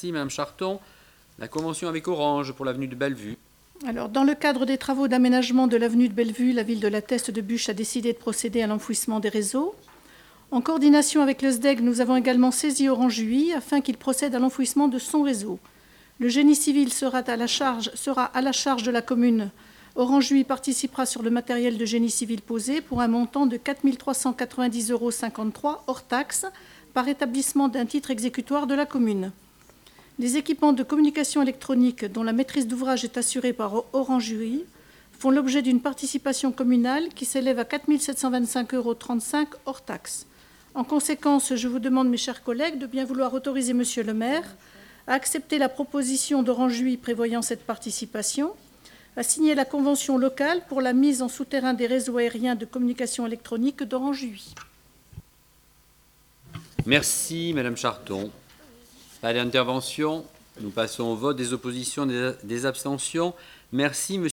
Merci, Madame Charton. La convention avec Orange pour l'avenue de Bellevue. Alors, dans le cadre des travaux d'aménagement de l'avenue de Bellevue, la ville de La Teste-de-Buch a décidé de procéder à l'enfouissement des réseaux. En coordination avec le SDEG, nous avons également saisi Orange UI afin qu'il procède à l'enfouissement de son réseau. Le génie civil sera à la charge de la commune. Orange UI participera sur le matériel de génie civil posé pour un montant de 4 390,53 € hors taxe par établissement d'un titre exécutoire de la commune. Les équipements de communication électronique dont la maîtrise d'ouvrage est assurée par Orange UI font l'objet d'une participation communale qui s'élève à 4 725,35 € hors taxe. En conséquence, je vous demande, mes chers collègues, de bien vouloir autoriser Monsieur le maire à accepter la proposition d'Orange UI prévoyant cette participation, à signer la convention locale pour la mise en souterrain des réseaux aériens de communication électronique d'Orange UI. Merci, Madame Charton. Pas d'intervention. Nous passons au vote. Des oppositions, des abstentions. Merci, Monsieur.